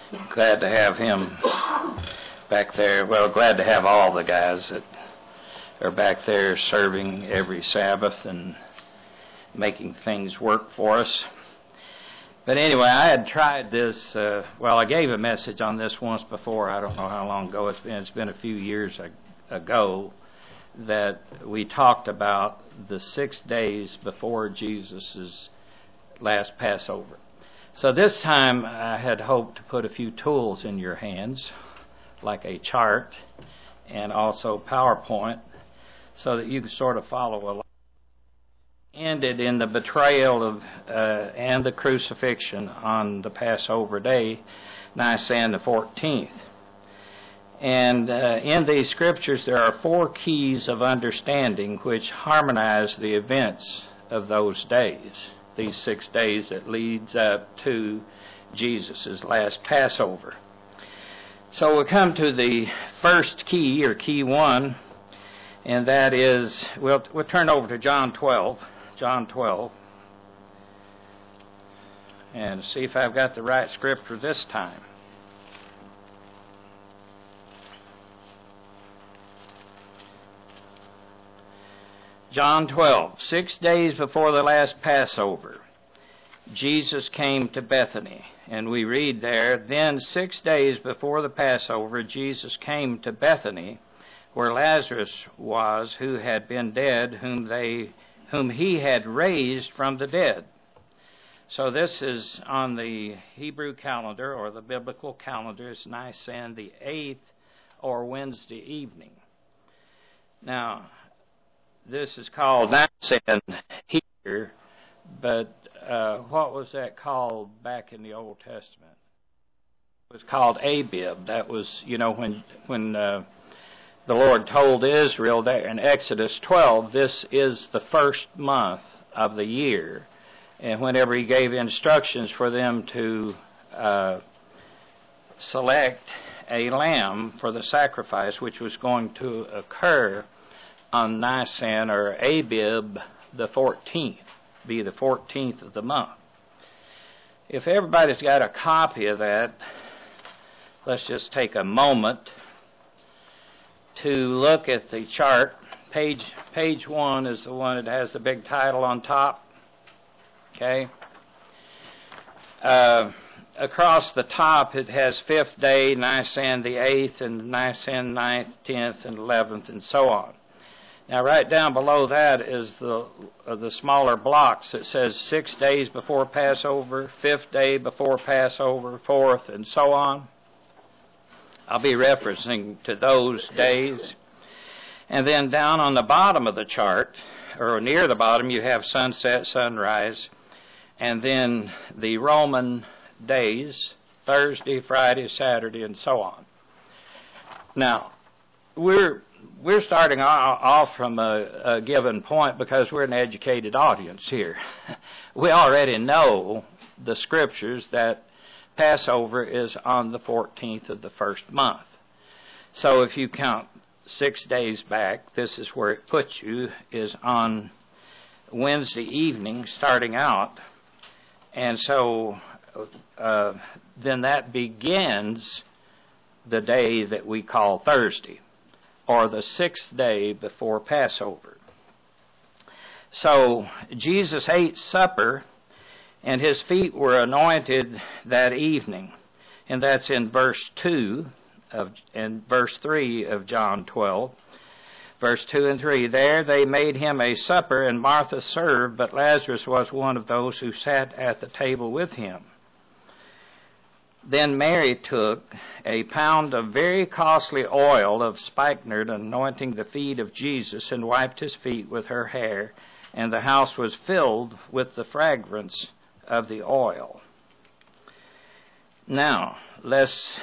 Glad to have him back there. Well, glad to have all the guys that are back there serving every Sabbath and making things work for us. But anyway, I had tried this. I gave a message on this once before. I don't know how long ago it's been. It's been a few years ago that we talked about the 6 days before Jesus' last Passover. So this time I had hoped to put a few tools in your hands, like a chart and also PowerPoint, so that you could sort of follow along. Ended in the betrayal of and the crucifixion on the Passover day, Nisan the 14th. And in these scriptures there are 4 keys of understanding which harmonize the events of those days, these 6 days that leads up to Jesus' last Passover. So we come to the first key, or key 1, and that is, we'll turn over to John 12, and see if I've got the right scripture this time. John 12, 6 days before the last Passover, Jesus came to Bethany. And we read there, then 6 days before the Passover, Jesus came to Bethany, where Lazarus was, who had been dead, whom he had raised from the dead. So this is on the Hebrew calendar, or the biblical calendar. It's Nisan the 8th, or Wednesday evening. Now, this is called Nisan here, but what was that called back in the Old Testament? It was called Abib. That was, when the Lord told Israel there in Exodus 12, this is the first month of the year. And whenever he gave instructions for them to select a lamb for the sacrifice, which was going to occur on Nisan, or Abib, the 14th, be the 14th of the month. If everybody's got a copy of that, let's just take a moment to look at the chart. Page 1 is the one that has the big title on top. Okay. Across the top it has 5th day, Nisan the 8th, and Nisan 9th, 10th, and 11th, and so on. Now right down below that is the smaller blocks. It says 6 days before Passover, 5th day before Passover, 4th, and so on. I'll be referencing to those days. And then down on the bottom of the chart, or near the bottom, you have sunset, sunrise, and then the Roman days, Thursday, Friday, Saturday, and so on. Now, we're starting off from a given point because we're an educated audience here. We already know the scriptures that Passover is on the 14th of the first month. So if you count 6 days back, this is where it puts you, is on Wednesday evening starting out. And so then that begins the day that we call Thursday, or the 6th day before Passover. So Jesus ate supper, and his feet were anointed that evening. And that's in verse 2 and verse 3 of John 12. Verse 2 and 3, there they made him a supper, and Martha served, but Lazarus was one of those who sat at the table with him. Then Mary took a pound of very costly oil of spikenard, anointing the feet of Jesus, and wiped his feet with her hair, and the house was filled with the fragrance of the oil. Now, let's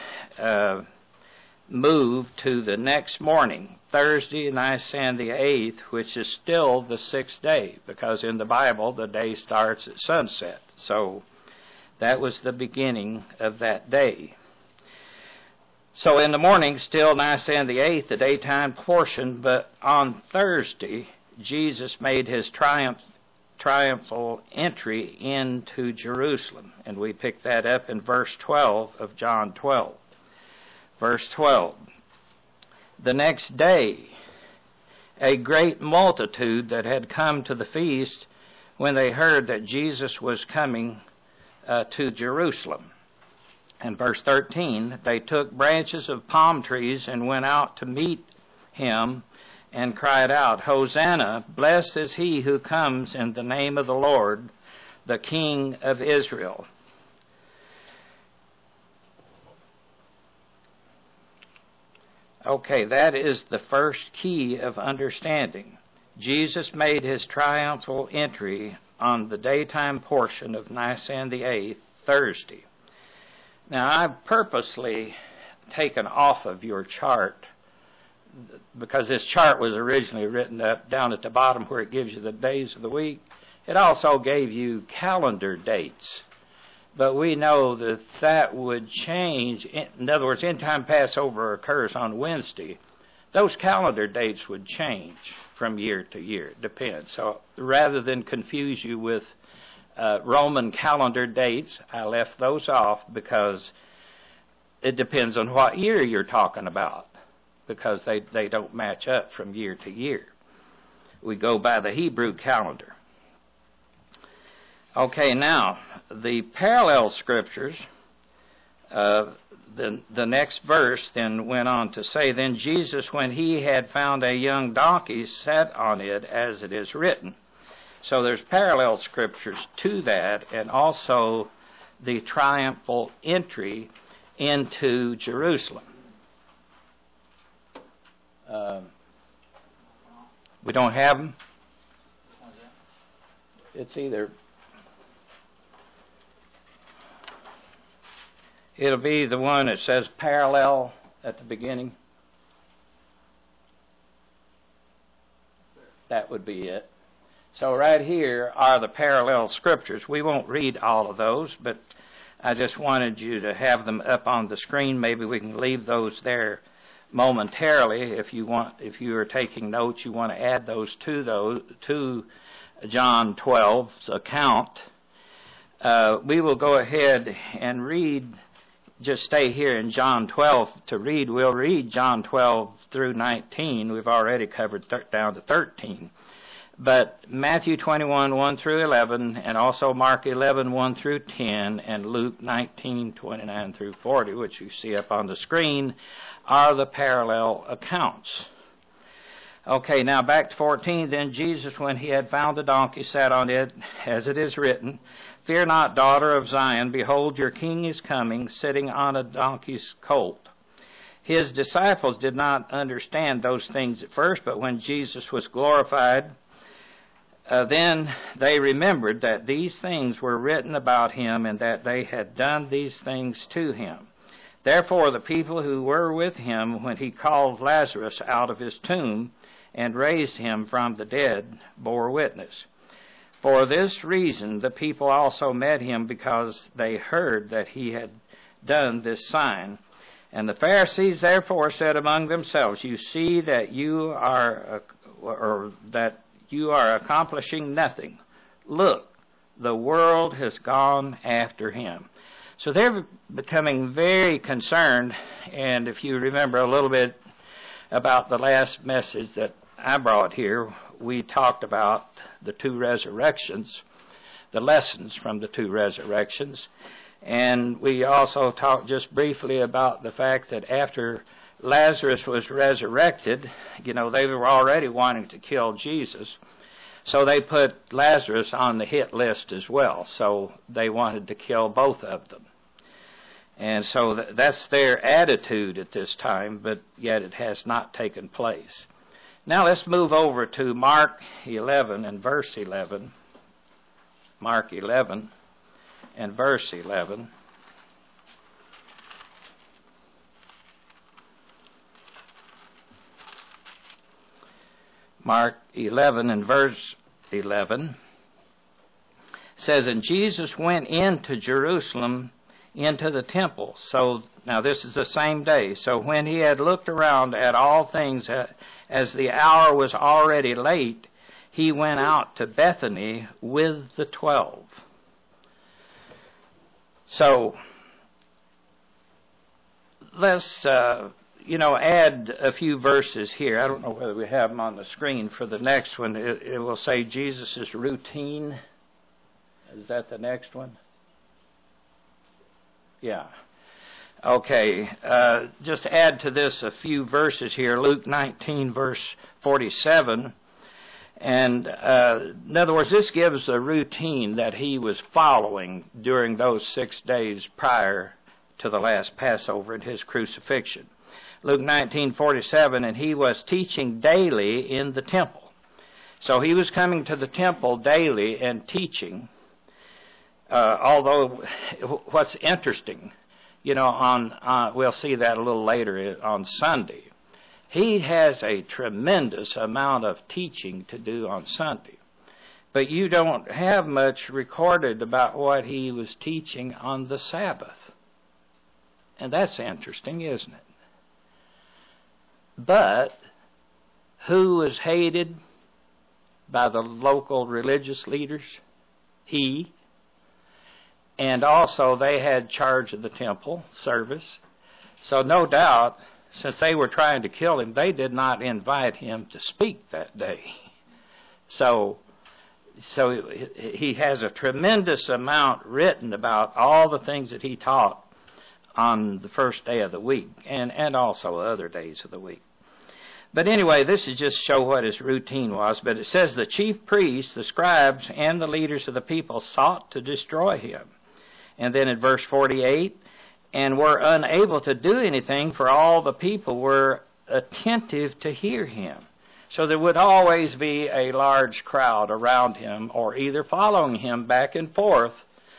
move to the next morning, Thursday, Nisan the 8th, which is still the 6th day, because in the Bible the day starts at sunset. So that was the beginning of that day. So in the morning, still Nisan the 8th, the daytime portion, but on Thursday, Jesus made his triumph triumphal entry into Jerusalem. And we pick that up in verse 12 of John 12. Verse 12. The next day, a great multitude that had come to the feast, when they heard that Jesus was coming to Jerusalem. And verse 13, they took branches of palm trees and went out to meet him and cried out, Hosanna, blessed is he who comes in the name of the Lord, the King of Israel. Okay, that is the first key of understanding. Jesus made his triumphal entry on the daytime portion of Nisan the 8th, Thursday. Now, I've purposely taken off of your chart, because this chart was originally written up down at the bottom where it gives you the days of the week. It also gave you calendar dates. But we know that that would change. In other words, end-time Passover occurs on Wednesday. Those calendar dates would change from year to year. It depends. So rather than confuse you with Roman calendar dates, I left those off because it depends on what year you're talking about, because they don't match up from year to year. We go by the Hebrew calendar. Okay, now, the parallel scriptures, the next verse then went on to say, Then Jesus, when he had found a young donkey, sat on it, as it is written. So there's parallel scriptures to that, and also the triumphal entry into Jerusalem. We don't have them? It's either... It'll be the one that says parallel at the beginning. That would be it. So right here are the parallel scriptures. We won't read all of those, but I just wanted you to have them up on the screen. Maybe we can leave those there momentarily. If you are taking notes, you want to add those to John 12's account. We will go ahead and read. Just stay here in John 12 to read. We'll read John 12 through 19. We've already covered down to 13. But Matthew 21, 1 through 11, and also Mark 11, 1 through 10, and Luke 19, 29 through 40, which you see up on the screen, are the parallel accounts. Okay, now back to 14. Then Jesus, when he had found the donkey, sat on it, as it is written, Fear not, daughter of Zion, behold, your king is coming, sitting on a donkey's colt. His disciples did not understand those things at first, but when Jesus was glorified, then they remembered that these things were written about him, and that they had done these things to him. Therefore the people who were with him when he called Lazarus out of his tomb and raised him from the dead bore witness. For this reason the people also met him, because they heard that he had done this sign. And the Pharisees therefore said among themselves, You see that you are accomplishing nothing. Look, the world has gone after him. So they're becoming very concerned. And if you remember a little bit about the last message that I brought here, we talked about the two resurrections, the lessons from the two resurrections. And we also talked just briefly about the fact that after Lazarus was resurrected, they were already wanting to kill Jesus. So they put Lazarus on the hit list as well. So they wanted to kill both of them. And so that's their attitude at this time, but yet it has not taken place. Now let's move over to Mark 11 and verse 11. Mark 11 and verse 11. Mark 11 and verse 11 says, And Jesus went into Jerusalem, into the temple. So now this is the same day. So when he had looked around at all things, as the hour was already late, he went out to Bethany with the 12. So let's, add a few verses here. I don't know whether we have them on the screen for the next one. It will say Jesus' routine. Is that the next one? Yeah. Okay. Just add to this a few verses here. Luke 19, verse 47. And in other words, this gives a routine that he was following during those 6 days prior to the last Passover and his crucifixion. Luke 19:47, and he was teaching daily in the temple. So he was coming to the temple daily and teaching. Although what's interesting, we'll see that a little later on Sunday. He has a tremendous amount of teaching to do on Sunday. But you don't have much recorded about what he was teaching on the Sabbath. And that's interesting, isn't it? But who was hated by the local religious leaders? He. And also they had charge of the temple service. So no doubt, since they were trying to kill him, they did not invite him to speak that day. So he has a tremendous amount written about all the things that he taught on the first day of the week, and also other days of the week. But anyway, this is just to show what his routine was. But it says the chief priests, the scribes, and the leaders of the people sought to destroy him. And then in verse 48, and were unable to do anything, for all the people were attentive to hear him. So there would always be a large crowd around him, or either following him back and forth,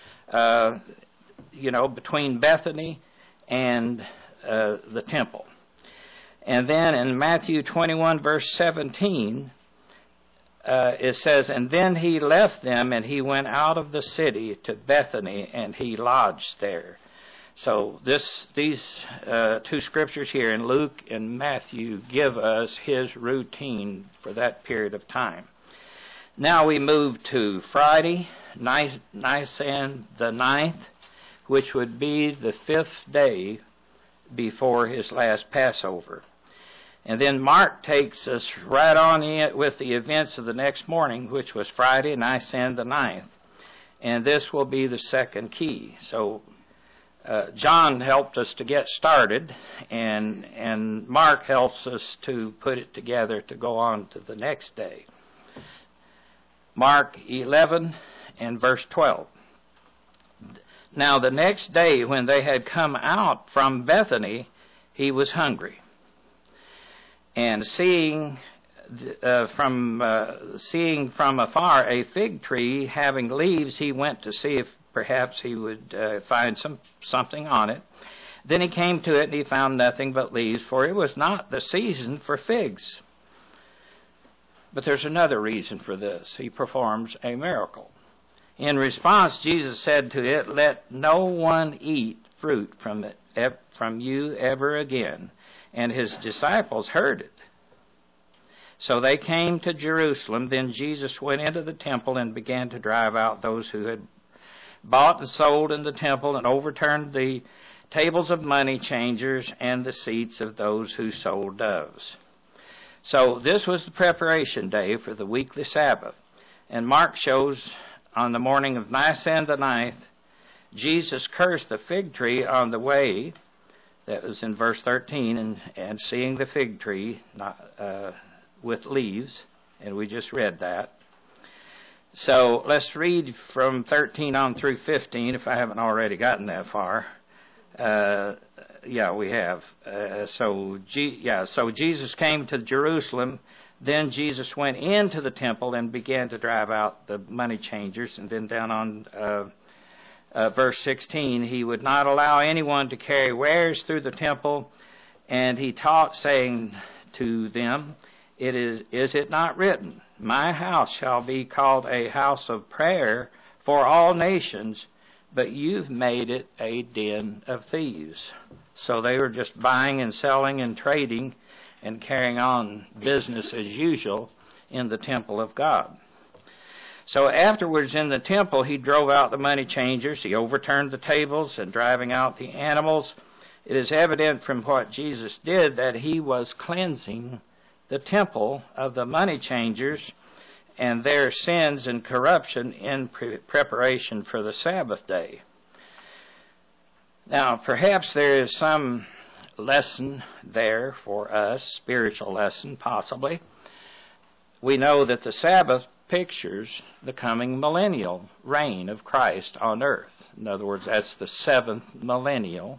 between Bethany and the temple. And then in Matthew 21, verse 17, it says, and then he left them, and he went out of the city to Bethany, and he lodged there. So these two scriptures here in Luke and Matthew give us his routine for that period of time. Now we move to Friday, Nisan the 9th, which would be the 5th day before his last Passover. And then Mark takes us right on in with the events of the next morning, which was Friday, Nisan the 9th. And this will be the second key. So John helped us to get started, and Mark helps us to put it together to go on to the next day. Mark 11 and verse 12. Now the next day when they had come out from Bethany, he was hungry. And seeing from afar a fig tree having leaves, he went to see if perhaps he would find something on it. Then he came to it, and he found nothing but leaves, for it was not the season for figs. But there's another reason for this. He performs a miracle. In response, Jesus said to it, let no one eat fruit from you ever again. And his disciples heard it. So they came to Jerusalem. Then Jesus went into the temple and began to drive out those who had bought and sold in the temple, and overturned the tables of money changers and the seats of those who sold doves. So this was the preparation day for the weekly Sabbath. And Mark shows on the morning of Nisan the 9th, Jesus cursed the fig tree on the way. That was in verse 13, and seeing the fig tree with leaves, and we just read that. So let's read from 13 on through 15, if I haven't already gotten that far. Yeah, we have. So Jesus came to Jerusalem. Then Jesus went into the temple and began to drive out the money changers. And then down on verse 16, he would not allow anyone to carry wares through the temple. And he taught, saying to them, is it not written, my house shall be called a house of prayer for all nations, but you've made it a den of thieves. So they were just buying and selling and trading and carrying on business as usual in the temple of God. So afterwards in the temple, he drove out the money changers. He overturned the tables and driving out the animals. It is evident from what Jesus did that he was cleansing the temple of the money changers and their sins and corruption in preparation for the Sabbath day. Now, perhaps there is some lesson there for us, spiritual lesson possibly. We know that the Sabbath pictures the coming millennial reign of Christ on earth. In other words, that's the seventh millennium,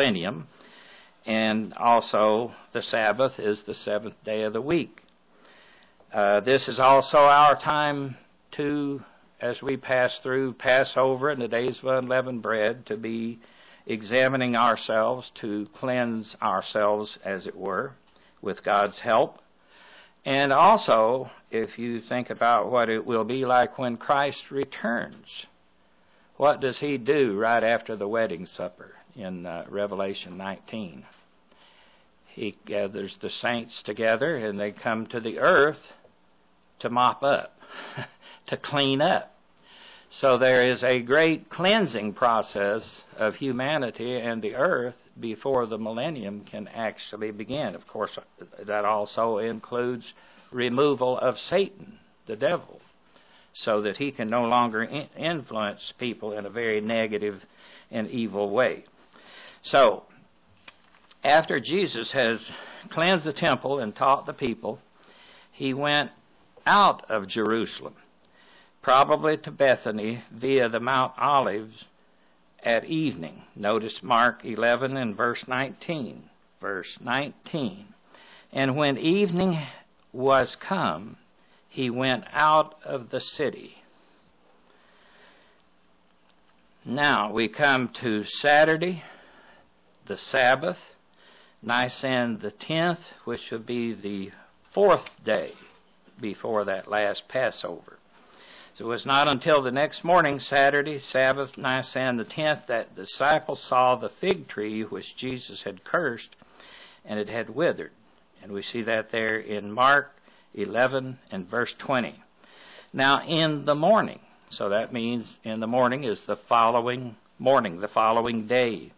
and also the Sabbath is the seventh day of the week. This is also our time to, as we pass through Passover and the days of unleavened bread, to be examining ourselves, to cleanse ourselves, as it were, with God's help. And also, if you think about what it will be like when Christ returns, what does he do right after the wedding supper in Revelation 19? He gathers the saints together and they come to the earth to mop up, to clean up. So there is a great cleansing process of humanity and the earth before the millennium can actually begin. Of course, that also includes removal of Satan, the devil, so that he can no longer influence people in a very negative and evil way. So, after Jesus has cleansed the temple and taught the people, he went out of Jerusalem, probably to Bethany via the Mount Olives at evening. Notice Mark 11 and verse 19. Verse 19. And when evening was come, he went out of the city. Now we come to Saturday, the Sabbath, Nisan the 10th, which would be the fourth day before that last Passover. So it was not until the next morning, Saturday, Sabbath, Nisan the 10th, that the disciples saw the fig tree which Jesus had cursed, and it had withered. And we see that there in Mark 11 and verse 20. Now in the morning, so that means in the morning is the following morning, the following day.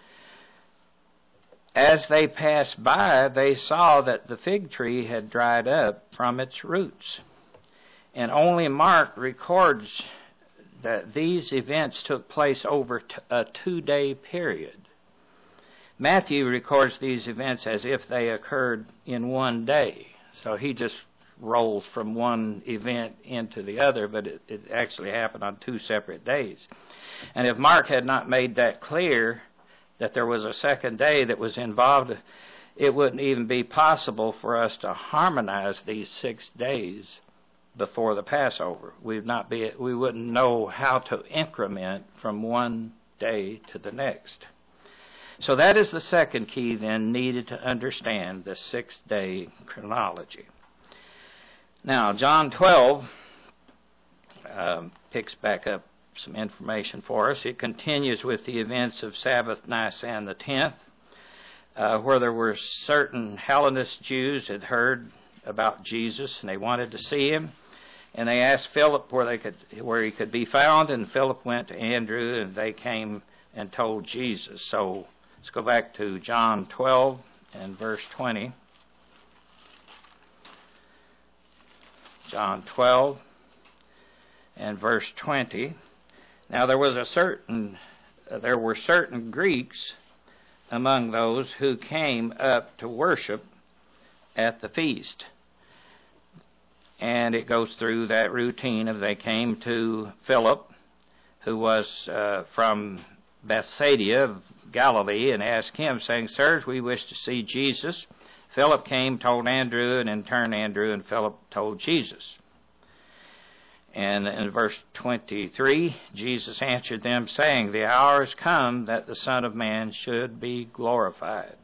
As they passed by, they saw that the fig tree had dried up from its roots. And only Mark records that these events took place over a 2-day period. Matthew records these events as if they occurred in one day. So he just rolls from one event into the other, but it actually happened on 2 separate days. And if Mark had not made that clear, that there was a second day that was involved, it wouldn't even be possible for us to harmonize these 6 days before the Passover. We wouldn't know how to increment from one day to the next. So that is the second key then needed to understand the 6-day chronology. Now, John 12 picks back up some information for us. It continues with the events of Sabbath Nisan the 10th, where there were certain Hellenist Jews had heard about Jesus and they wanted to see him. And they asked Philip where he could be found, and Philip went to Andrew, and they came and told Jesus. So let's go back to John 12 and verse 20. John 12 and verse 20. Now there were certain Greeks among those who came up to worship at the feast. And it goes through that routine of they came to Philip, who was from Bethsaida of Galilee, and asked him, saying, Sirs, we wish to see Jesus. Philip came, told Andrew, and in turn Andrew and Philip told Jesus. And in verse 23, Jesus answered them, saying, The hour is come that the Son of Man should be glorified.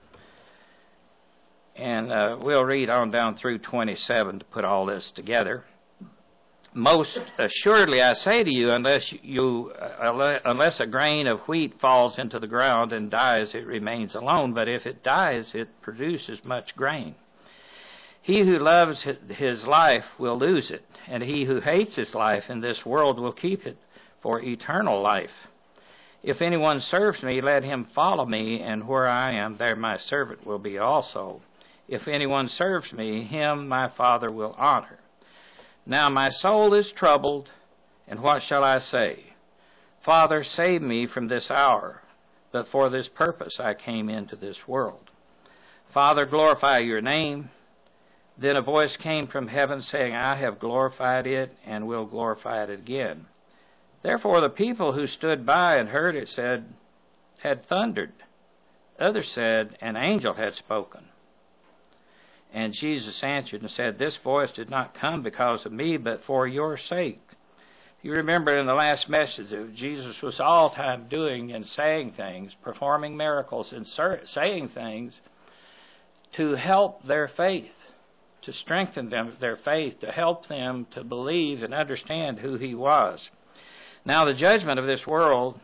And we'll read on down through 27 to put all this together. Most assuredly I say to you, unless a grain of wheat falls into the ground and dies, it remains alone. But if it dies, it produces much grain. He who loves his life will lose it, and he who hates his life in this world will keep it for eternal life. If anyone serves me, let him follow me, and where I am, there my servant will be also. If anyone serves me, him my Father will honor. Now my soul is troubled, and what shall I say? Father, save me from this hour, but for this purpose I came into this world. Father, glorify your name. Then a voice came from heaven saying, I have glorified it and will glorify it again. Therefore the people who stood by and heard it had thundered. Others said, an angel had spoken. And Jesus answered and said, this voice did not come because of me, but for your sake. You remember in the last message that Jesus was all the time doing and saying things, performing miracles and saying things to help their faith, to strengthen their faith, to help them to believe and understand who he was. Now the judgment of this world,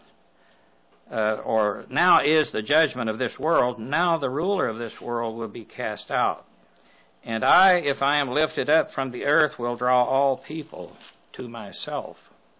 now is the judgment of this world. Now the ruler of this world will be cast out. And I, if I am lifted up from the earth, will draw all people to myself.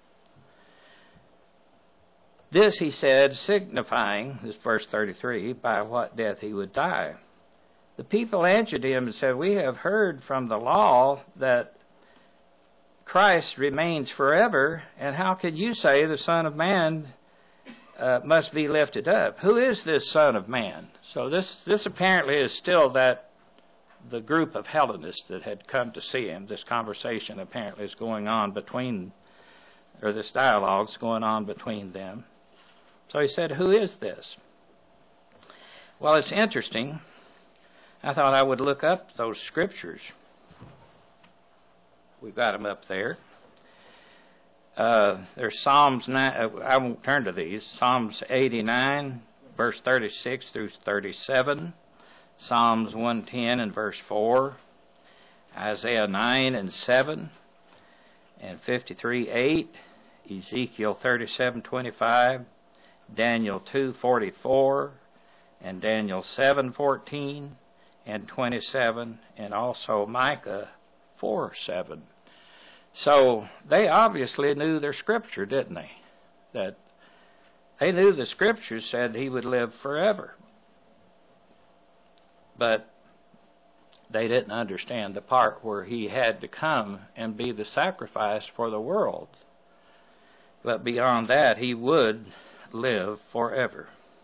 This he said, signifying, this is verse 33, by what death he would die. The people answered him and said, we have heard from the law that Christ remains forever, and how could you say the Son of Man must be lifted up? Who is this Son of Man? So this apparently is still the group of Hellenists that had come to see him. This conversation apparently is going on between, or this dialogue is going on between them. So he said, who is this? Well, it's interesting. I thought I would look up those scriptures. We've got them up there. There's Psalms 9, I won't turn to these. Psalms 89, verse 36 through 37. Psalms 110 and verse 4. Isaiah 9 and 7. And 53, 8. Ezekiel 37, 25. Daniel 2, 44. And Daniel 7, 14 and 27. And also Micah 4:7. So they obviously knew their scripture, didn't they? That they knew the scripture said he would live forever. But they didn't understand the part where he had to come and be the sacrifice for the world. But beyond that, he would live forever.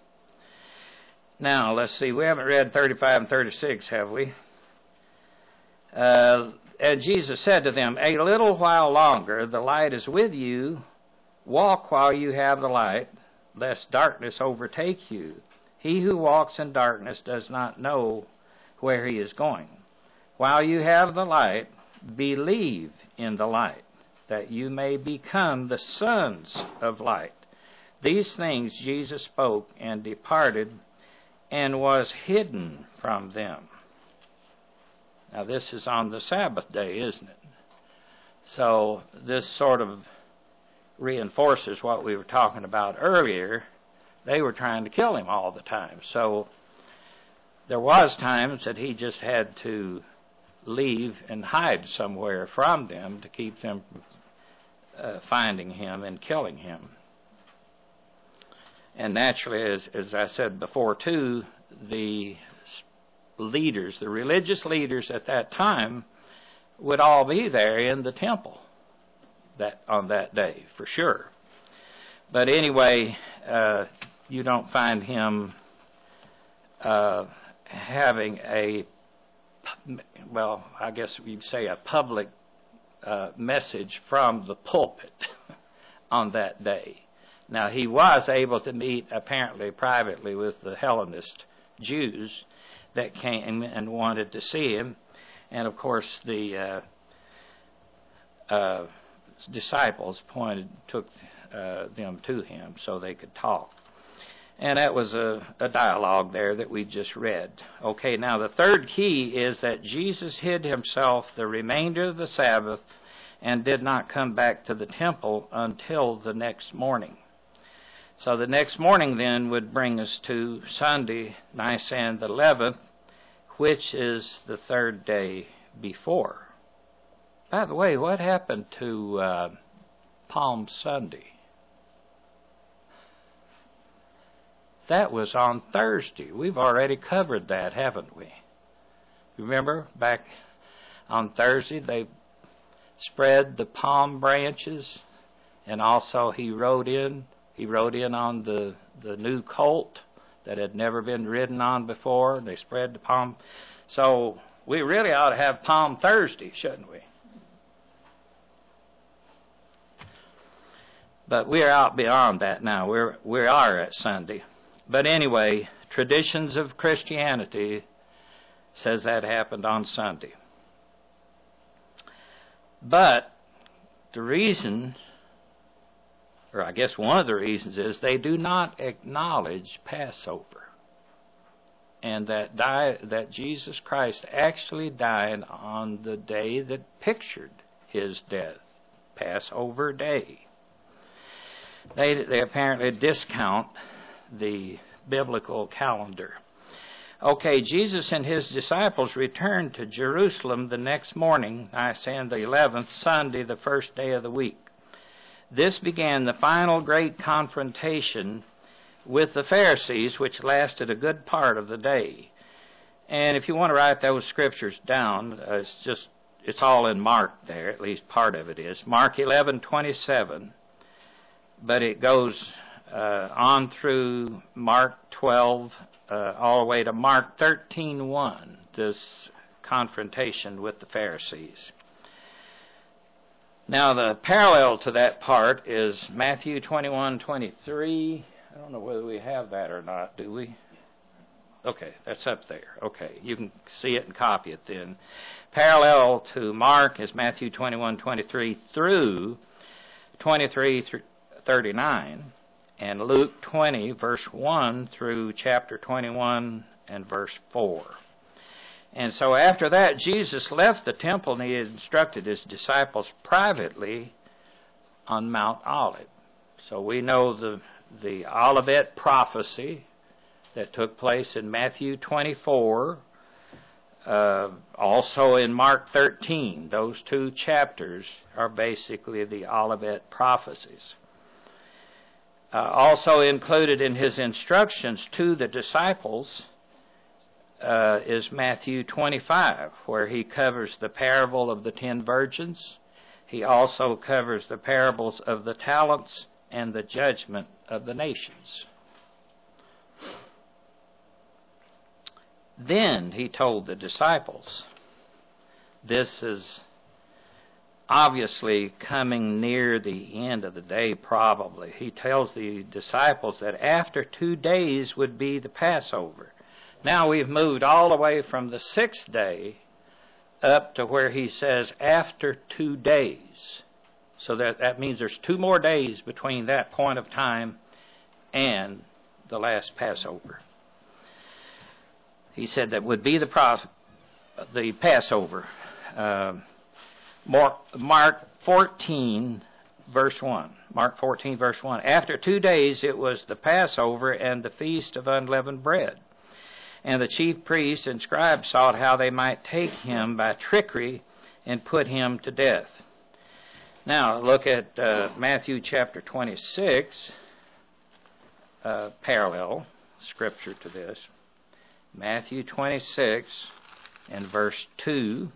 Now, let's see. We haven't read 35 and 36, have we? And Jesus said to them, a little while longer, the light is with you. Walk while you have the light, lest darkness overtake you. He who walks in darkness does not know where he is going. While you have the light, believe in the light, that you may become the sons of light. These things Jesus spoke and departed, and was hidden from them. Now this is on the Sabbath day, isn't it? So this sort of reinforces what we were talking about earlier. They were trying to kill him all the time. So there was times that he just had to leave and hide somewhere from them to keep them from finding him and killing him. And naturally, as I said before too, the leaders, the religious leaders at that time, would all be there in the temple on that day, for sure. But anyway, you don't find him having I guess you'd say a public message from the pulpit on that day. Now, he was able to meet, apparently, privately with the Hellenist Jews that came and wanted to see him. And, of course, the disciples took them to him so they could talk. And that was a dialogue there that we just read. Okay, now the third key is that Jesus hid himself the remainder of the Sabbath and did not come back to the temple until the next morning. So the next morning then would bring us to Sunday, Nisan the 11th, which is the third day before. By the way, what happened to Palm Sunday? That was on Thursday. We've already covered that, haven't we? Remember, back on Thursday, they spread the palm branches, and also he rode in on the new colt that had never been ridden on before. They spread the palm. So we really ought to have Palm Thursday, shouldn't we? But we're out beyond that now. We are at Sunday. But anyway, traditions of Christianity says that happened on Sunday. But the reason, or I guess one of the reasons, is they do not acknowledge Passover, and that Jesus Christ actually died on the day that pictured his death, Passover Day. They apparently discount the biblical calendar. Okay, Jesus and his disciples returned to Jerusalem the next morning, Nisan the 11th, Sunday, the first day of the week. This began the final great confrontation with the Pharisees, which lasted a good part of the day. And if you want to write those scriptures down, it's all in Mark there, at least part of it is. Mark 11:27, but it goes on through Mark 12, all the way to Mark 13:1, this confrontation with the Pharisees. Now, the parallel to that part is Matthew 21:23. I don't know whether we have that or not, do we? Okay, that's up there. Okay, you can see it and copy it then. Parallel to Mark is Matthew 21:23 through 23:39, and Luke 20, verse 1 through chapter 21 and verse 4. And so after that, Jesus left the temple and he instructed his disciples privately on Mount Olive. So we know the Olivet prophecy that took place in Matthew 24, also in Mark 13. Those two chapters are basically the Olivet prophecies. Also included in his instructions to the disciples is Matthew 25, where he covers the parable of the 10 virgins. He also covers the parables of the talents and the judgment of the nations. Then he told the disciples, this is obviously coming near the end of the day probably. He tells the disciples that after 2 days would be the Passover. Now we've moved all the way from the 6th day up to where he says after 2 days. So that means there's 2 more days between that point of time and the last Passover. He said that would be the Passover. Mark 14, verse 1. Mark 14, verse 1. After 2 days it was the Passover and the Feast of Unleavened Bread. And the chief priests and scribes sought how they might take him by trickery and put him to death. Now look at Matthew chapter 26, parallel scripture to this. Matthew 26 and verse 2.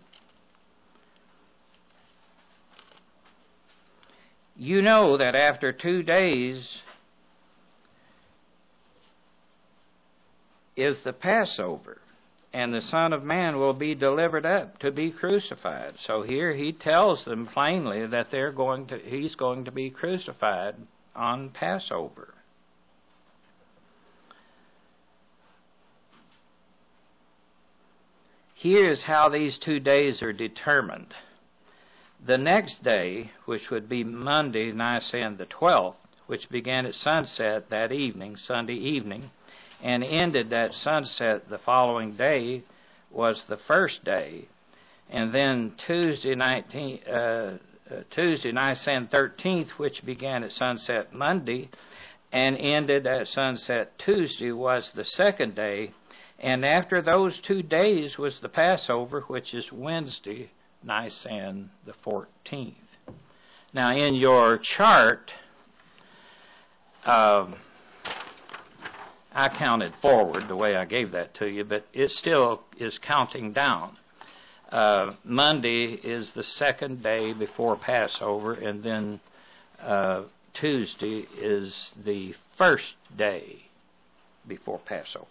You know that after 2 days is the Passover, and the Son of Man will be delivered up to be crucified. So here he tells them plainly that he's going to be crucified on Passover. Here's how these 2 days are determined. The next day, which would be Monday, Nisan the 12th, which began at sunset that evening, Sunday evening, and ended at sunset the following day, was the first day. And then Tuesday, Nisan 13th, which began at sunset Monday and ended at sunset Tuesday, was the second day. And after those 2 days was the Passover, which is Wednesday, Nisan the 14th. Now in your chart, I counted forward the way I gave that to you, but it still is counting down. Monday is the second day before Passover, and then Tuesday is the first day before Passover.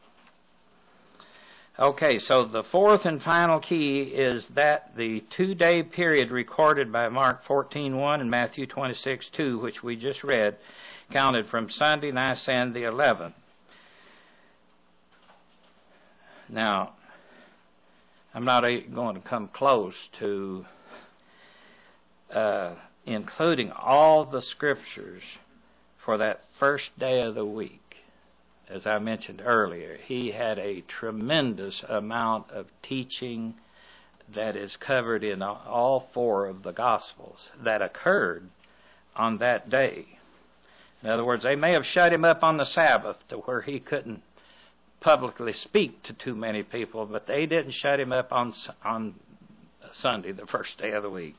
Okay, so the fourth and final key is that the 2-day period recorded by Mark 14:1 and Matthew 26:2, which we just read, counted from Sunday, Nisan the 11th. Now, I'm not going to come close to including all the scriptures for that first day of the week. As I mentioned earlier, he had a tremendous amount of teaching that is covered in all 4 of the Gospels that occurred on that day. In other words, they may have shut him up on the Sabbath to where he couldn't publicly speak to too many people, but they didn't shut him up on Sunday, the first day of the week.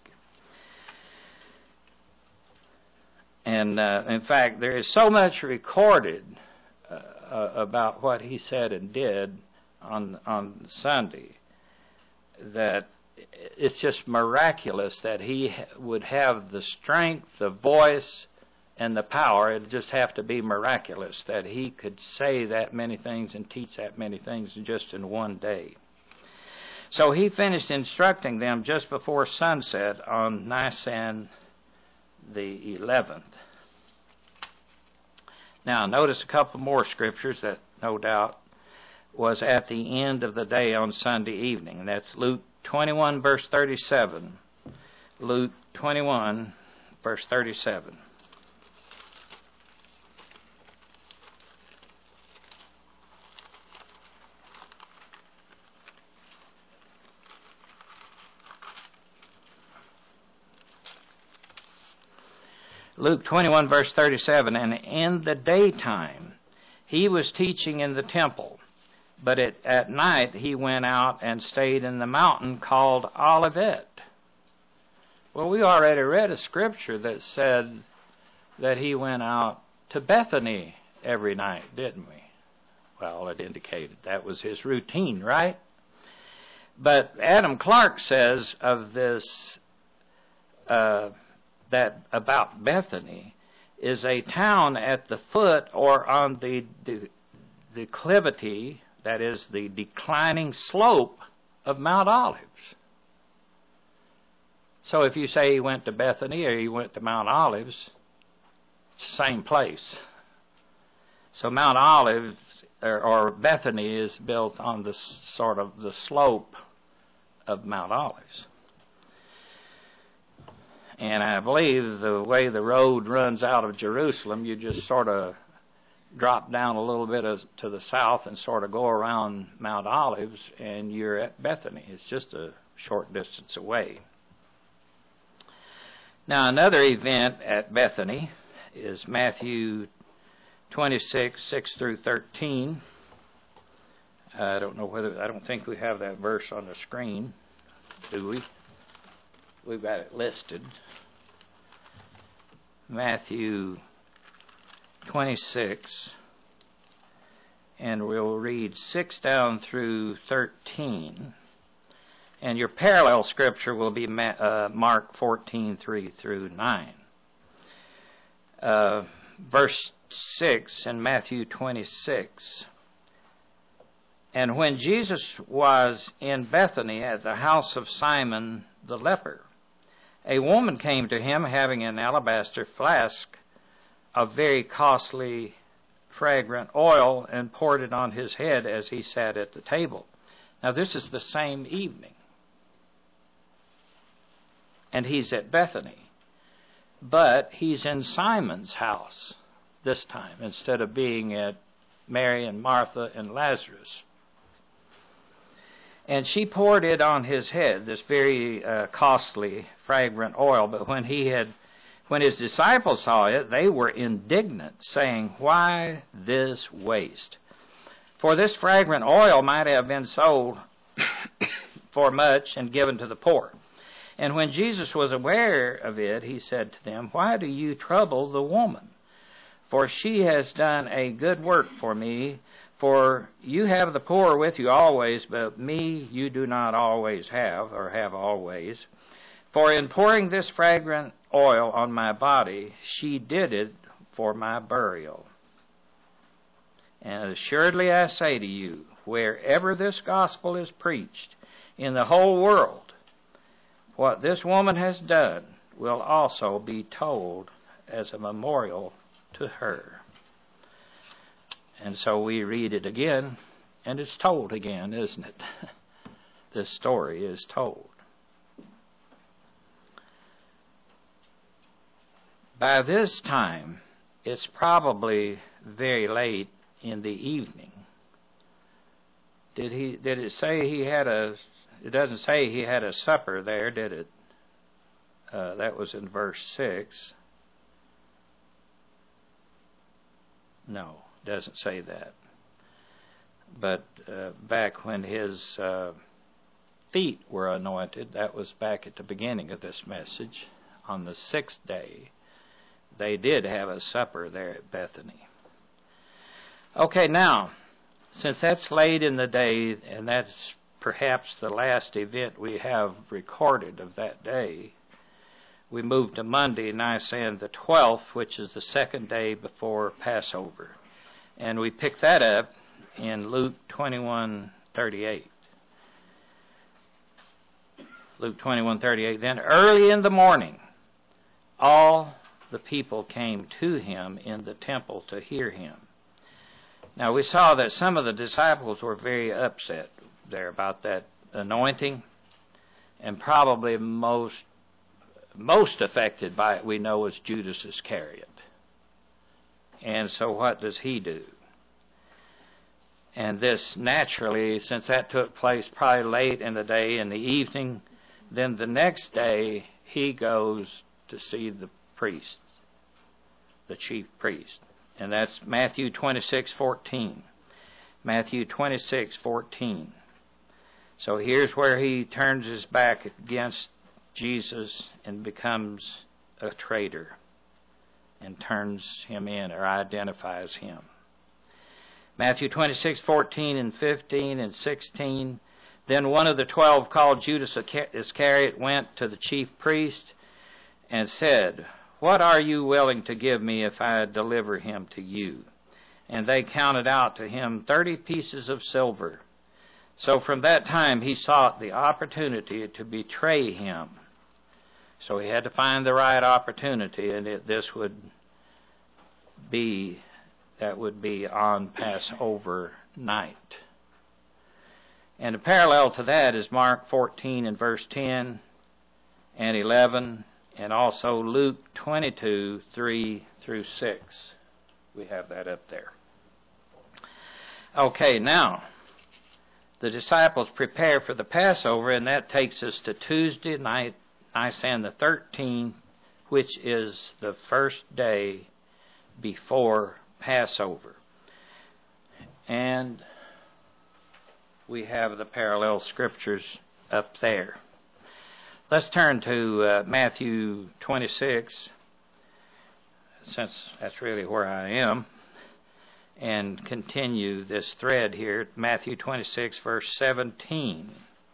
And in fact, there is so much recorded about what he said and did on Sunday that it's just miraculous that he would have the strength, the voice, and the power. It'd just have to be miraculous that he could say that many things and teach that many things just in one day. So he finished instructing them just before sunset on Nisan the 11th. Now, notice a couple more scriptures that no doubt was at the end of the day on Sunday evening. And that's Luke 21, verse 37. Luke 21, verse 37. Luke 21, verse 37, and in the daytime he was teaching in the temple, but at night he went out and stayed in the mountain called Olivet. Well, we already read a scripture that said that he went out to Bethany every night, didn't we? Well, it indicated that was his routine, right? But Adam Clarke says of this, that about Bethany is a town at the foot or on the declivity, that is the declining slope of Mount Olives. So if you say he went to Bethany or he went to Mount Olives, it's the same place. So Mount Olives or Bethany is built on the sort of the slope of Mount Olives. And I believe the way the road runs out of Jerusalem, you just sort of drop down a little bit to the south and sort of go around Mount Olives, and you're at Bethany. It's just a short distance away. Now, another event at Bethany is Matthew 26, 6 through 13. I don't think we have that verse on the screen, do we? We've got it listed. Matthew 26, and we'll read 6 down through 13. And your parallel scripture will be Mark 14, 3 through 9. Verse 6 in Matthew 26. And when Jesus was in Bethany at the house of Simon the leper, a woman came to him having an alabaster flask of very costly fragrant oil and poured it on his head as he sat at the table. Now this is the same evening. And he's at Bethany. But he's in Simon's house this time instead of being at Mary and Martha and Lazarus. And she poured it on his head, this very costly, fragrant oil. But when his disciples saw it, they were indignant, saying, "Why this waste? For this fragrant oil might have been sold for much and given to the poor. And when Jesus was aware of it, he said to them, Why do you trouble the woman? For she has done a good work for me. For you have the poor with you always, but me you do not always have, or have always. For in pouring this fragrant oil on my body, she did it for my burial. And assuredly I say to you, wherever this gospel is preached in the whole world, what this woman has done will also be told as a memorial to her. And so we read it again, and it's told again, isn't it? This story is told. By this time, it's probably very late in the evening. Did it say he had a... It doesn't say he had a supper there, did it? That was in verse 6. No, it doesn't say that. But back when his feet were anointed, that was back at the beginning of this message, on the 6th day, they did have a supper there at Bethany. Okay, now, since that's late in the day, and that's perhaps the last event we have recorded of that day, we move to Monday, Nisan the 12th, which is the second day before Passover. And we pick that up in Luke 21:38. Luke 21:38. Then early in the morning, all the people came to him in the temple to hear him. Now we saw that some of the disciples were very upset there about that anointing, and probably most affected by it we know is Judas Iscariot. And so what does he do? And this naturally, since that took place probably late in the day, in the evening, then the next day he goes to see the priest, the chief priest. And that's Matthew 26:14. Matthew 26:14. So here's where he turns his back against Jesus and becomes a traitor and turns him in, or identifies him. Matthew 26:14 and 15 and 16. Then one of the 12, called Judas Iscariot, went to the chief priest and said, What are you willing to give me if I deliver him to you? And they counted out to him 30 pieces of silver. So from that time he sought the opportunity to betray him. So he had to find the right opportunity, and that would be on Passover night. And a parallel to that is Mark 14 and verse 10 and 11, and also Luke 22:3 through 6. We have that up there. Okay, now, the disciples prepare for the Passover, and that takes us to Tuesday night, Nisan the 13th, which is the first day before Passover. And we have the parallel scriptures up there. Let's turn to Matthew 26, since that's really where I am, and continue this thread here. Matthew 26, verse 17.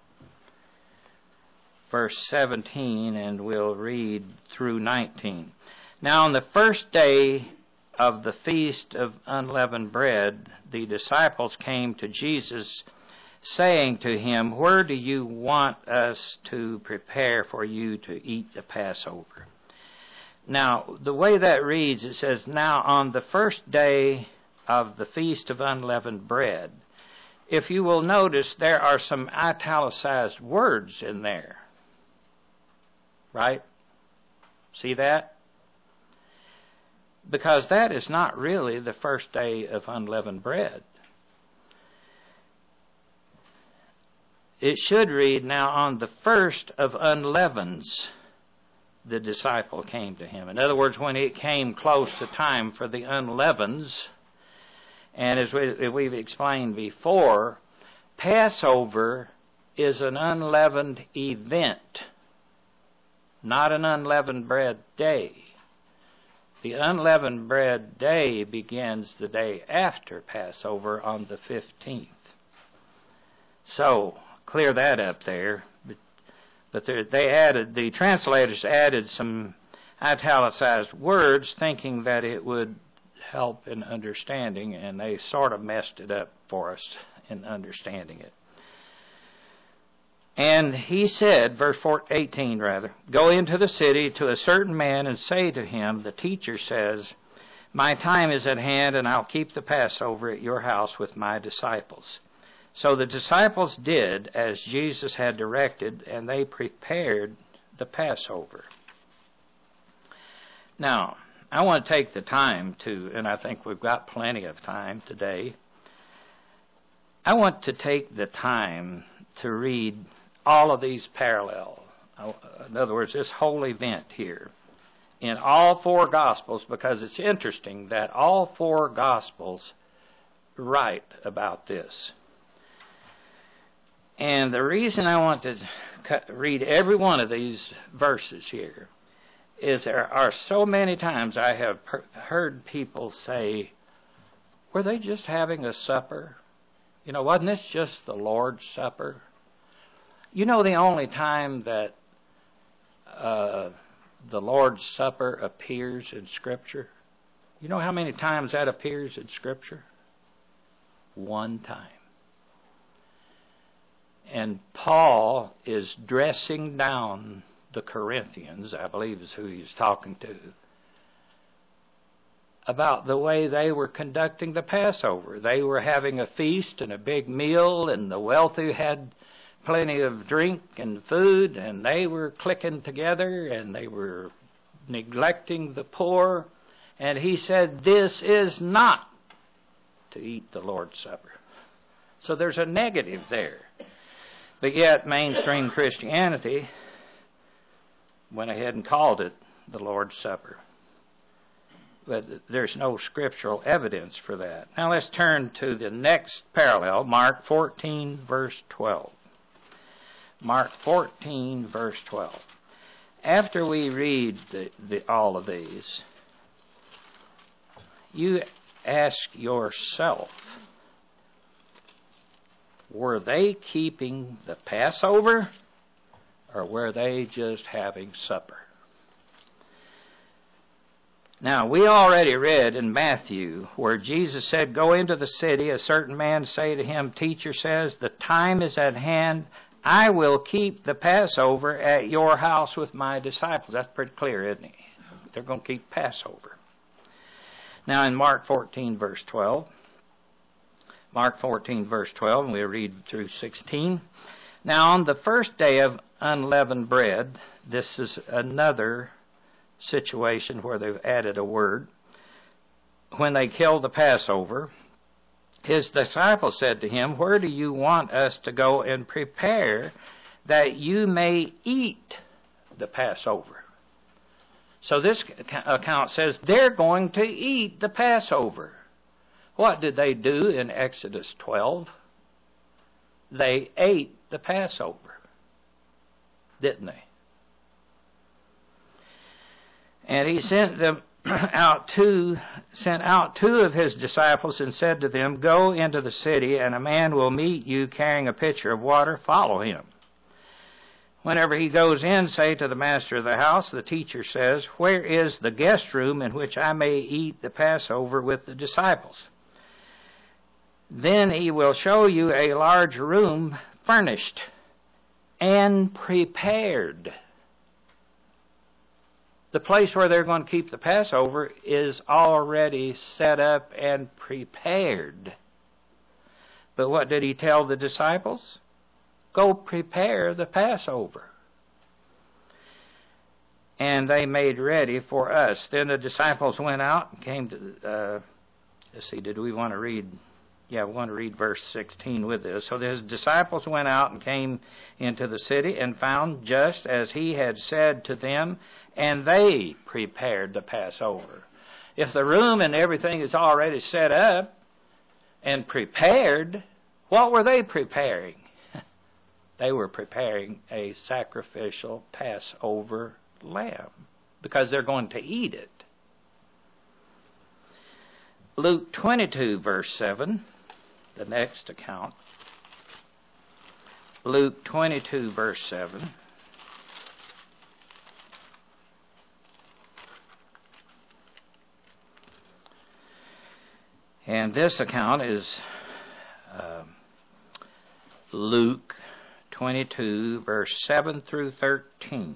Verse 17, and we'll read through 19. Now on the first day of the feast of unleavened bread, the disciples came to Jesus, saying to him, Where do you want us to prepare for you to eat the Passover? Now, the way that reads, it says, Now on the first day of the Feast of Unleavened Bread. If you will notice, there are some italicized words in there. Right? See that? Because that is not really the first day of unleavened bread. It should read, Now on the first of unleavens, the disciple came to him. In other words, when it came close to time for the unleavens, And as we've explained before, Passover is an unleavened event, not an unleavened bread day. The unleavened bread day begins the day after Passover on the 15th. So, clear that up there. But the translators added some italicized words thinking that it would help in understanding, and they sort of messed it up for us in understanding it. And he said, verse 18 rather, "Go into the city to a certain man and say to him, the teacher says, my time is at hand and I'll keep the Passover at your house with my disciples." So the disciples did as Jesus had directed, and they prepared the Passover. Now, I want to take the time to, and I think we've got plenty of time today, I want to take the time to read all of these parallel. In other words, this whole event here in all four Gospels, because it's interesting that all four Gospels write about this. And the reason I want to read every one of these verses here is there are so many times I have heard people say, were they just having a supper? You know, wasn't this just the Lord's Supper? You know the only time that the Lord's Supper appears in Scripture? You know how many times that appears in Scripture? One time. And Paul is dressing down the Corinthians, I believe is who he's talking to, about the way they were conducting the Passover. They were having a feast and a big meal, and the wealthy had plenty of drink and food, and they were clicking together, and they were neglecting the poor. And he said, this is not to eat the Lord's Supper. So there's a negative there. But yet mainstream Christianity went ahead and called it the Lord's Supper. But there's no scriptural evidence for that. Now let's turn to the next parallel, Mark 14, verse 12. Mark 14, verse 12. After we read all of these, you ask yourself, were they keeping the Passover, or were they just having supper? Now, we already read in Matthew where Jesus said, go into the city, a certain man say to him, teacher says, the time is at hand, I will keep the Passover at your house with my disciples. That's pretty clear, isn't it? They're going to keep Passover. Now, in Mark 14, verse 12, Mark 14, verse 12, and we'll read through 16. Now, on the first day of unleavened bread, this is another situation where they've added a word. When they killed the Passover, his disciples said to him, where do you want us to go and prepare that you may eat the Passover? So this account says they're going to eat the Passover. What did they do in Exodus 12? They ate the Passover, didn't they? And he sent out two of his disciples and said to them, go into the city, and a man will meet you carrying a pitcher of water. Follow him. Whenever he goes in, say to the master of the house, the teacher says, where is the guest room in which I may eat the Passover with the disciples? Then he will show you a large room furnished and prepared. The place where they're going to keep the Passover is already set up and prepared. But what did he tell the disciples? Go prepare the Passover. And they made ready for us. Then the disciples went out and came to, let's see, did we want to read? Yeah, we want to read verse 16 with this. So his disciples went out and came into the city and found just as he had said to them, and they prepared the Passover. If the room and everything is already set up, and prepared. What were they preparing? They were preparing a sacrificial Passover lamb because they're going to eat it. Luke 22, verse 7, the next account. Luke 22, verse 7. And this account is Luke 22, verse 7 through 13.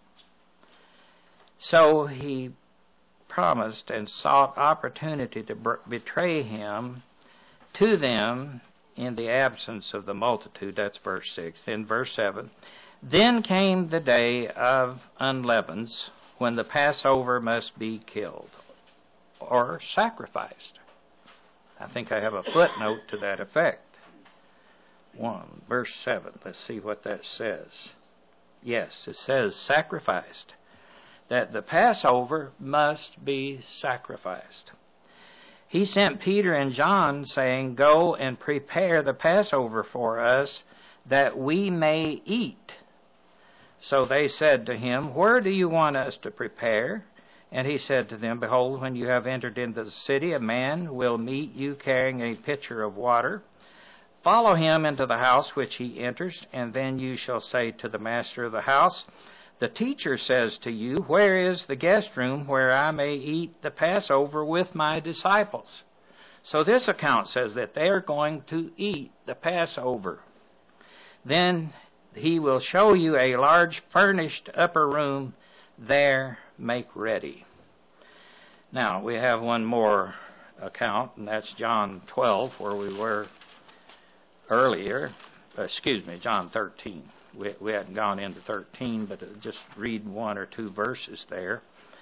So he promised and sought opportunity to betray him to them in the absence of the multitude. That's verse 6. Then verse 7. Then came the day of unleavens, when the Passover must be killed or sacrificed. I think I have a footnote to that effect. 1, verse 7. Let's see what that says. Yes, it says sacrificed. That the Passover must be sacrificed. He sent Peter and John, saying, Go and prepare the Passover for us, that we may eat. So they said to him, Where do you want us to prepare? And he said to them, Behold, when you have entered into the city, a man will meet you carrying a pitcher of water. Follow him into the house which he enters, and then you shall say to the master of the house, The teacher says to you, Where is the guest room where I may eat the Passover with my disciples? So this account says that they are going to eat the Passover. Then he will show you a large furnished upper room. There make ready. Now, we have one more account, and that's John 12, where we were earlier. John 13. We hadn't gone into 13, but just read one or two verses there.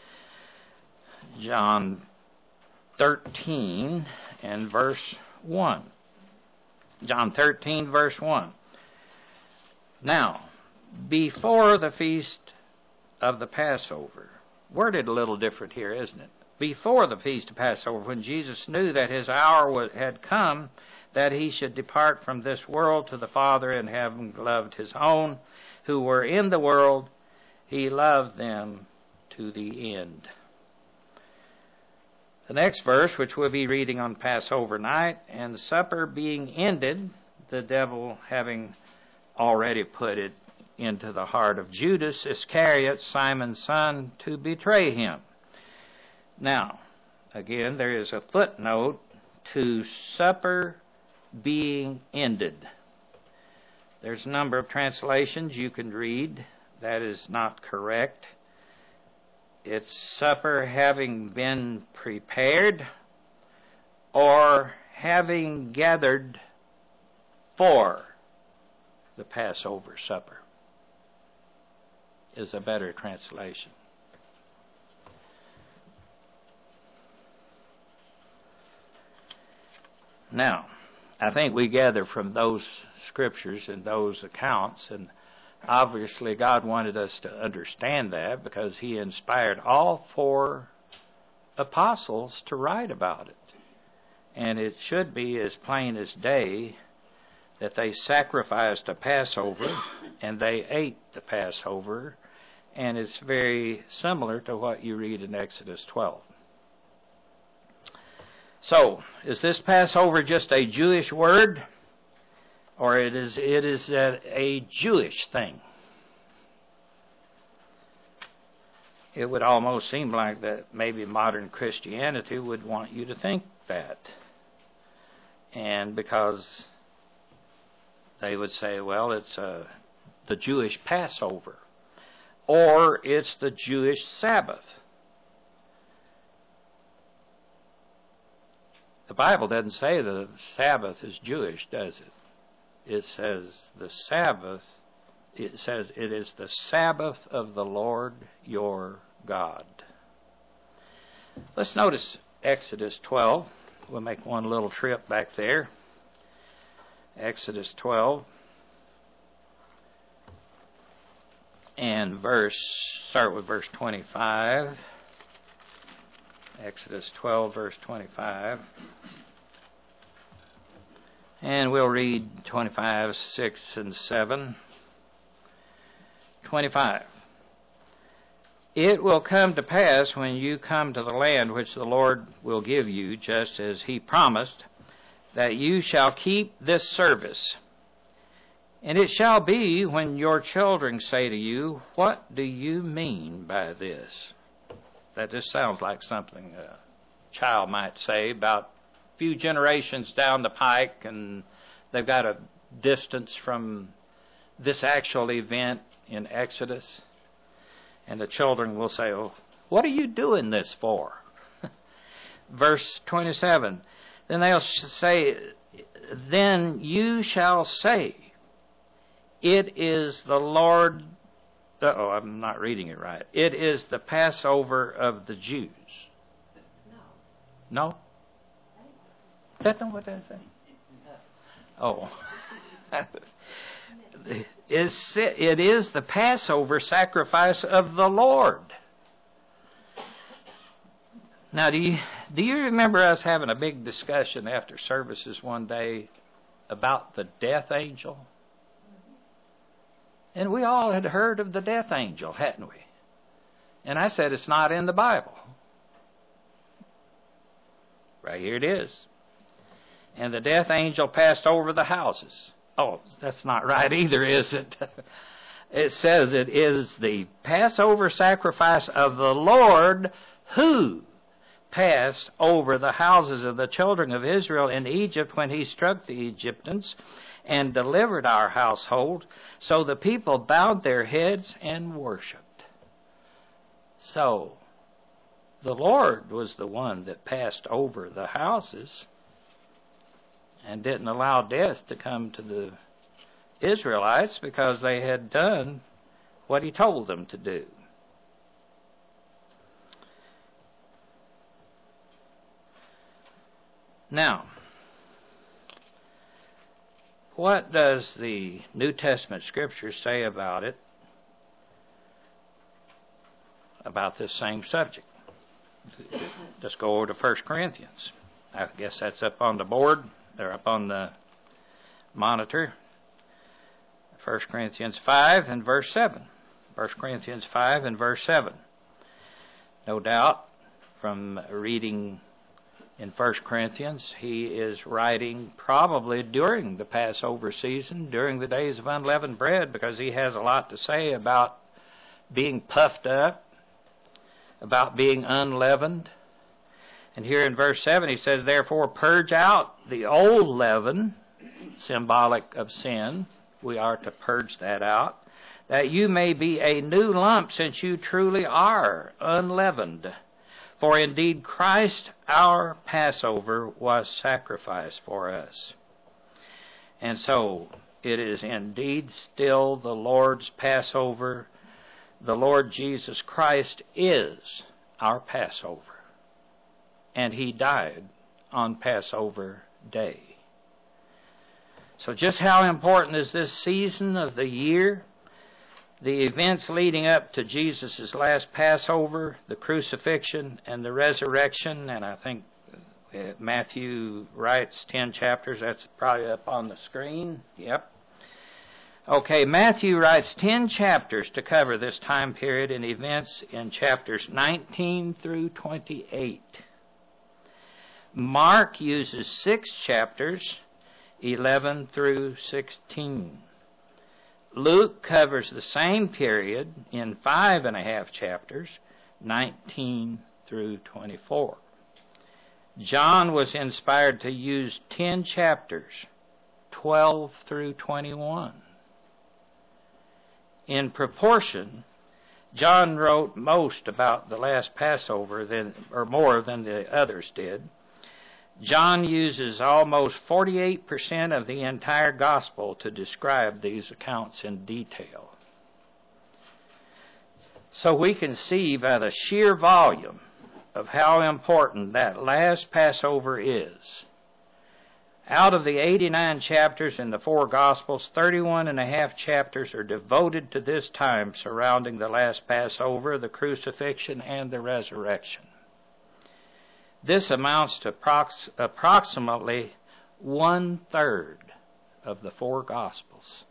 John 13 and verse 1. John 13, verse 1. Now, before the feast of the Passover, worded a little different here, isn't it? Before the feast of Passover, when Jesus knew that his hour had come, that he should depart from this world to the Father, and having loved his own who were in the world, he loved them to the end. The next verse, which we'll be reading on Passover night, and the supper being ended, the devil having already put it into the heart of Judas Iscariot, Simon's son, to betray him. Now, again, there is a footnote to supper being ended. There's a number of translations you can read. That is not correct. It's supper having been prepared or having gathered for the Passover supper is a better translation. Now, I think we gather from those scriptures and those accounts, and obviously God wanted us to understand that because he inspired all four apostles to write about it. And it should be as plain as day that they sacrificed a Passover and they ate the Passover, and it's very similar to what you read in Exodus 12. So, is this Passover just a Jewish word, or it is a Jewish thing? It would almost seem like that maybe modern Christianity would want you to think that. And because they would say, well, it's the Jewish Passover, or it's the Jewish Sabbath. The Bible doesn't say the Sabbath is Jewish, does it? It says the Sabbath, it says it is the Sabbath of the Lord your God. Let's notice Exodus 12. We'll make one little trip back there. Exodus 12. And start with verse 25. Exodus 12, verse 25. And we'll read 25, 6, and 7. 25. It will come to pass when you come to the land which the Lord will give you, just as he promised, that you shall keep this service. And it shall be when your children say to you, what do you mean by this? That just sounds like something a child might say about a few generations down the pike, and they've got a distance from this actual event in Exodus. And the children will say, oh, what are you doing this for? Verse 27, then they'll say, then you shall say, it is the Lord, I'm not reading it right. It is the Passover of the Jews. No? No? Is that not what they say? Oh. It is the Passover sacrifice of the Lord. Now, do you remember us having a big discussion after services one day about the death angel? And we all had heard of the death angel, hadn't we? And I said it's not in the Bible. Right here it is. And the death angel passed over the houses. Oh, that's not right either, is it? It says it is the Passover sacrifice of the Lord who passed over the houses of the children of Israel in Egypt when he struck the Egyptians and delivered our household. So the people bowed their heads and worshipped. So the Lord was the one that passed over the houses and didn't allow death to come to the Israelites because they had done what he told them to do. Now, what does the New Testament Scripture say about it, about this same subject? Let's go over to 1 Corinthians. I guess that's up on the board. They're up on the monitor. 1 Corinthians 5 and verse 7. 1 Corinthians 5 and verse 7. No doubt, from reading in 1 Corinthians, he is writing probably during the Passover season, during the days of unleavened bread, because he has a lot to say about being puffed up, about being unleavened. And here in verse 7 he says, therefore purge out the old leaven, symbolic of sin. We are to purge that out, that you may be a new lump, since you truly are unleavened. For indeed Christ our Passover was sacrificed for us. And so it is indeed still the Lord's Passover. The Lord Jesus Christ is our Passover. And he died on Passover Day. So just how important is this season of the year? The events leading up to Jesus' last Passover, the crucifixion and the resurrection, and I think Matthew writes 10 chapters. That's probably up on the screen. Yep. Okay, Matthew writes 10 chapters to cover this time period and events in chapters 19 through 28. Mark uses 6 chapters, 11 through 16. Luke covers the same period in 5.5 chapters, 19 through 24. John was inspired to use 10 chapters, 12 through 21. In proportion, John wrote most about the last Passover more than the others did. John uses almost 48% of the entire gospel to describe these accounts in detail. So we can see by the sheer volume of how important that last Passover is. Out of the 89 chapters in the 4 Gospels, 31.5 chapters are devoted to this time surrounding the last Passover, the crucifixion, and the resurrection. This amounts to approximately 1/3 of the 4 Gospels.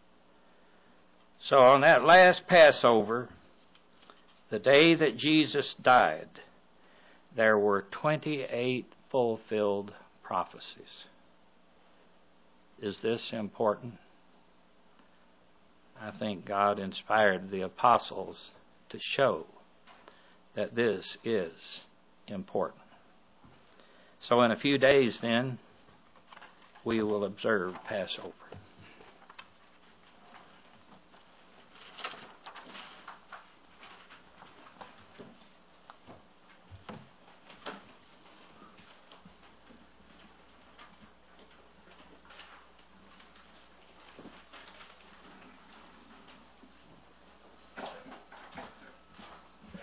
So on that last Passover, the day that Jesus died, there were 28 fulfilled prophecies. Is this important? I think God inspired the apostles to show that this is important. So in a few days then, we will observe Passover.